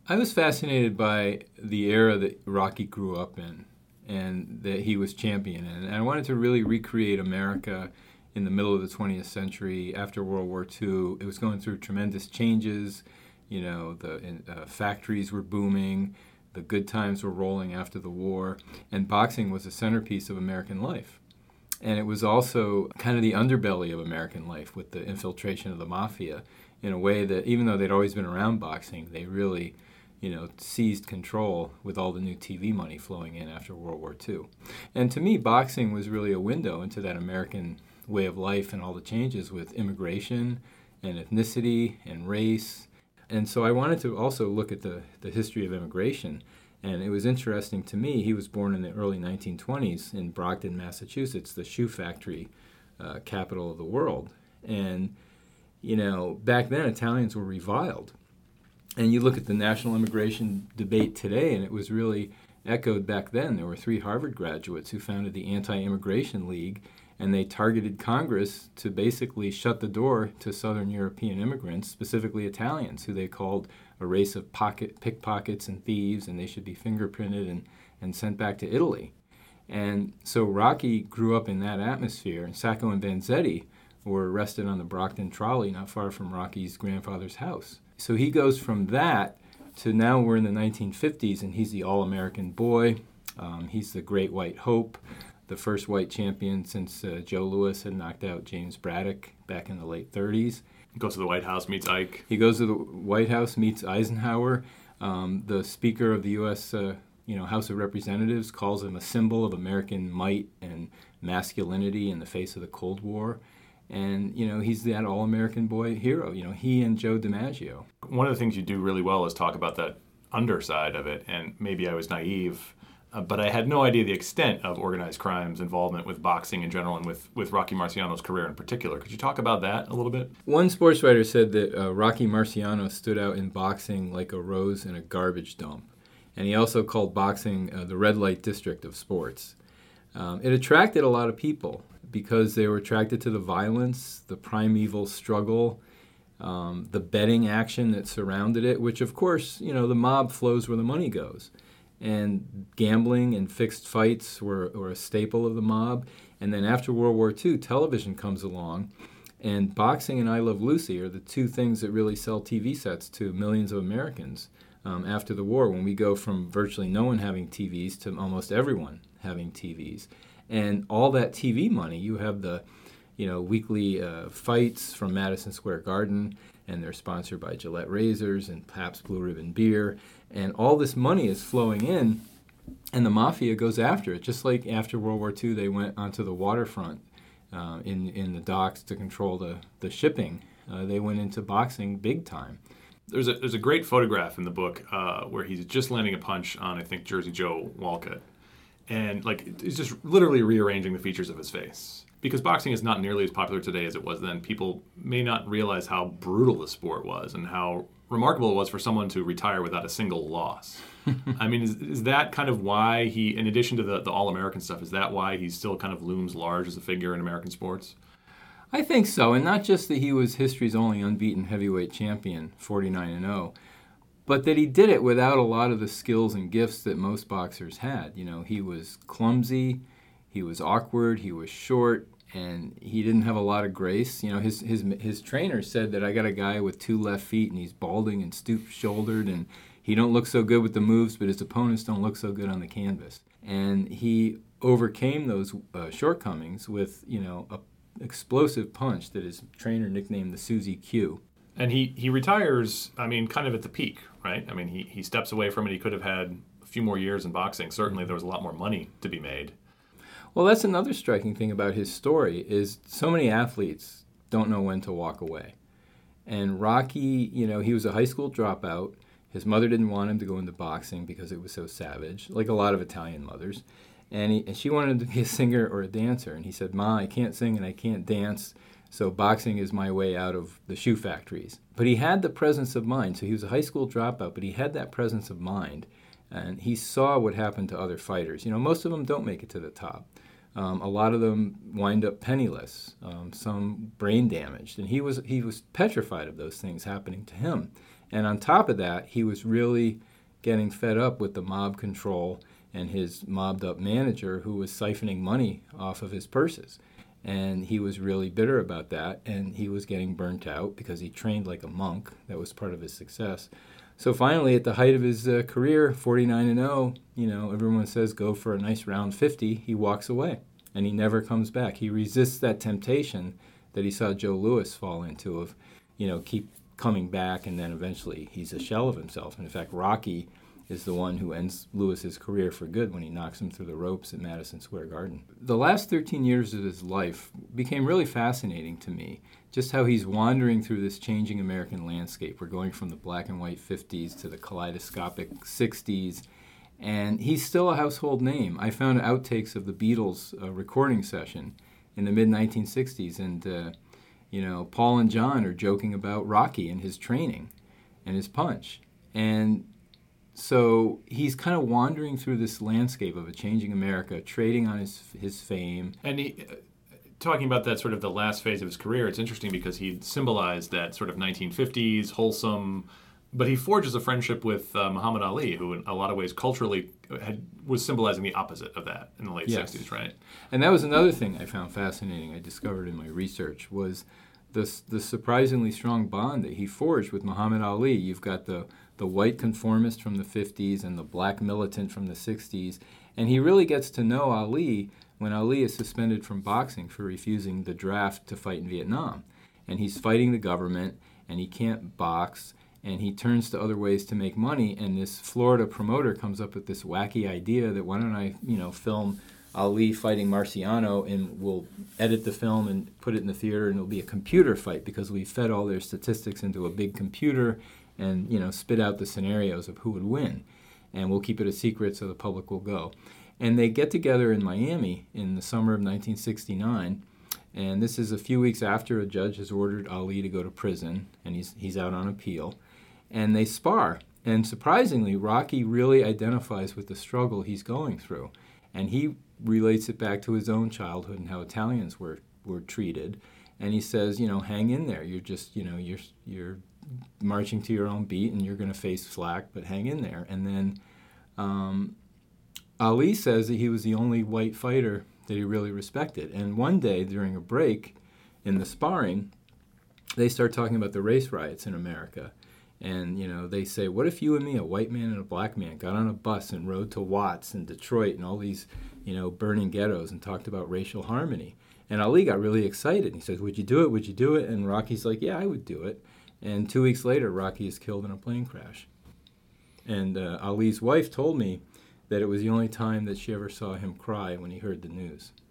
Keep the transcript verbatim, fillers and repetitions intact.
I was fascinated by the era that Rocky grew up in and that he was champion in. And I wanted to really recreate America in the middle of the twentieth century after World War Two. It was going through tremendous changes. You know, the uh, factories were booming, the good times were rolling after the war, and boxing was a centerpiece of American life. And it was also kind of the underbelly of American life with the infiltration of the mafia in a way that, even though they'd always been around boxing, they really, you know, seized control with all the new T V money flowing in after World War Two. And to me, boxing was really a window into that American way of life and all the changes with immigration and ethnicity and race. And so I wanted to also look at the, the history of immigration. And it was interesting to me, he was born in the early nineteen twenties in Brockton, Massachusetts, the shoe factory uh, capital of the world. And, you know, back then Italians were reviled. And you look at the national immigration debate today, and it was really echoed back then. There were three Harvard graduates who founded the Anti-Immigration League, and they targeted Congress to basically shut the door to Southern European immigrants, specifically Italians, who they called a race of pocket pickpockets and thieves, and they should be fingerprinted and, and sent back to Italy. And so Rocky grew up in that atmosphere, and Sacco and Vanzetti were arrested on the Brockton trolley not far from Rocky's grandfather's house. So he goes from that to now we're in the nineteen fifties, and he's the all-American boy. Um, he's the great white hope, the first white champion since uh, Joe Louis had knocked out James Braddock back in the late thirties. He goes to the White House, meets Ike. He goes to the White House, meets Eisenhower. Um, the Speaker of the U S Uh, you know, House of Representatives calls him a symbol of American might and masculinity in the face of the Cold War. And, you know, he's that all-American boy hero. You know, he and Joe DiMaggio. One of the things you do really well is talk about that underside of it, and maybe I was naive, uh, but I had no idea the extent of organized crime's involvement with boxing in general and with, with Rocky Marciano's career in particular. Could you talk about that a little bit? One sports writer said that uh, Rocky Marciano stood out in boxing like a rose in a garbage dump. And he also called boxing uh, the red light district of sports. Um, it attracted a lot of people because they were attracted to the violence, the primeval struggle, um, the betting action that surrounded it, which, of course, you know, the mob flows where the money goes. And gambling and fixed fights were, were a staple of the mob. And then after World War Two, television comes along, and boxing and I Love Lucy are the two things that really sell T V sets to millions of Americans um, after the war, when we go from virtually no one having T Vs to almost everyone having T Vs. And all that T V money, you have the, you know, weekly uh, fights from Madison Square Garden, and they're sponsored by Gillette Razors and Pabst Blue Ribbon Beer, and all this money is flowing in, and the mafia goes after it. Just like after World War Two, they went onto the waterfront uh, in in the docks to control the the shipping. Uh, they went into boxing big time. There's a there's a great photograph in the book uh, where he's just landing a punch on, I think, Jersey Joe Walcott. And like he's just literally rearranging the features of his face. Because boxing is not nearly as popular today as it was then, people may not realize how brutal the sport was and how remarkable it was for someone to retire without a single loss. I mean, is, is that kind of why he, in addition to the, the All-American stuff, is that why he still kind of looms large as a figure in American sports? I think so, and not just that he was history's only unbeaten heavyweight champion, forty-nine and oh, but that he did it without a lot of the skills and gifts that most boxers had. You know, he was clumsy, he was awkward, he was short, and he didn't have a lot of grace. You know, his his his trainer said that I got a guy with two left feet, and he's balding and stoop-shouldered, and he don't look so good with the moves, but his opponents don't look so good on the canvas. And he overcame those uh, shortcomings with, you know, a explosive punch that his trainer nicknamed the Susie Q. And he, he retires, I mean, kind of at the peak, right? I mean, he, he steps away from it. He could have had a few more years in boxing. Certainly there was a lot more money to be made. Well, that's another striking thing about his story is so many athletes don't know when to walk away. And Rocky, you know, he was a high school dropout. His mother didn't want him to go into boxing because it was so savage, like a lot of Italian mothers. And, he, and she wanted him to be a singer or a dancer. And he said, Ma, I can't sing and I can't dance, so boxing is my way out of the shoe factories. But he had the presence of mind. So he was a high school dropout, but he had that presence of mind. And he saw what happened to other fighters. You know, most of them don't make it to the top. Um, a lot of them wind up penniless, um, some brain damaged. And he was he was petrified of those things happening to him. And on top of that, he was really getting fed up with the mob control and his mobbed-up manager who was siphoning money off of his purses. And he was really bitter about that, and he was getting burnt out because he trained like a monk. That was part of his success. So finally, at the height of his uh, career, forty-nine and oh, you know, everyone says go for a nice round fifty. He walks away, and he never comes back. He resists that temptation that he saw Joe Louis fall into of, you know, keep coming back, and then eventually he's a shell of himself. And in fact, Rocky is the one who ends Louis's career for good when he knocks him through the ropes at Madison Square Garden. The last thirteen years of his life became really fascinating to me, just how he's wandering through this changing American landscape. We're going from the black and white fifties to the kaleidoscopic sixties, and he's still a household name. I found outtakes of the Beatles uh, recording session in the mid nineteen sixties, and uh, you know, Paul and John are joking about Rocky and his training and his punch. And so he's kind of wandering through this landscape of a changing America, trading on his his fame. And he, uh, talking about that sort of the last phase of his career, it's interesting because he symbolized that sort of nineteen fifties, wholesome, but he forges a friendship with uh, Muhammad Ali, who in a lot of ways culturally had, was symbolizing the opposite of that in the late Yes. sixties, right? And that was another thing I found fascinating, I discovered in my research, was the, the surprisingly strong bond that he forged with Muhammad Ali. You've got the the white conformist from the fifties and the black militant from the sixties. And he really gets to know Ali when Ali is suspended from boxing for refusing the draft to fight in Vietnam. And he's fighting the government, and he can't box, and he turns to other ways to make money. And this Florida promoter comes up with this wacky idea that why don't I, you know, film Ali fighting Marciano, and we'll edit the film and put it in the theater, and it'll be a computer fight because we fed all their statistics into a big computer and, you know, spit out the scenarios of who would win. And we'll keep it a secret so the public will go. And they get together in Miami in the summer of nineteen sixty-nine, and this is a few weeks after a judge has ordered Ali to go to prison, and he's he's out on appeal. And they spar. And surprisingly, Rocky really identifies with the struggle he's going through. And he relates it back to his own childhood and how Italians were, were treated. And he says, you know, hang in there. You're just, you know, you're you're marching to your own beat, and you're going to face flack, but hang in there. And then um, Ali says that he was the only white fighter that he really respected. And one day during a break in the sparring, they start talking about the race riots in America. And, you know, they say, what if you and me, a white man and a black man, got on a bus and rode to Watts and Detroit and all these, you know, burning ghettos and talked about racial harmony? And Ali got really excited. He says, would you do it? Would you do it? And Rocky's like, yeah, I would do it. And two weeks later, Rocky is killed in a plane crash. And uh, Ali's wife told me that it was the only time that she ever saw him cry when he heard the news.